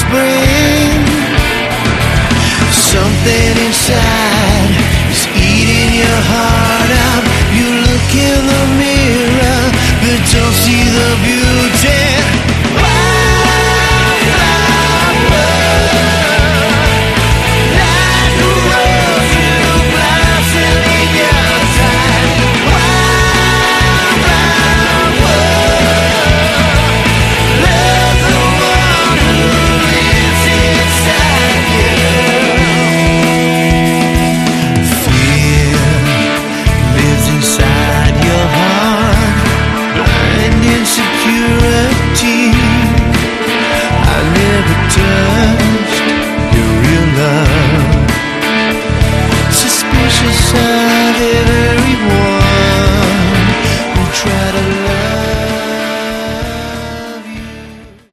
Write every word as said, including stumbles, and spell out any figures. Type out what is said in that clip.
spring. Something inside is eating your heart out. You look in the mirror, but don't see the beauty.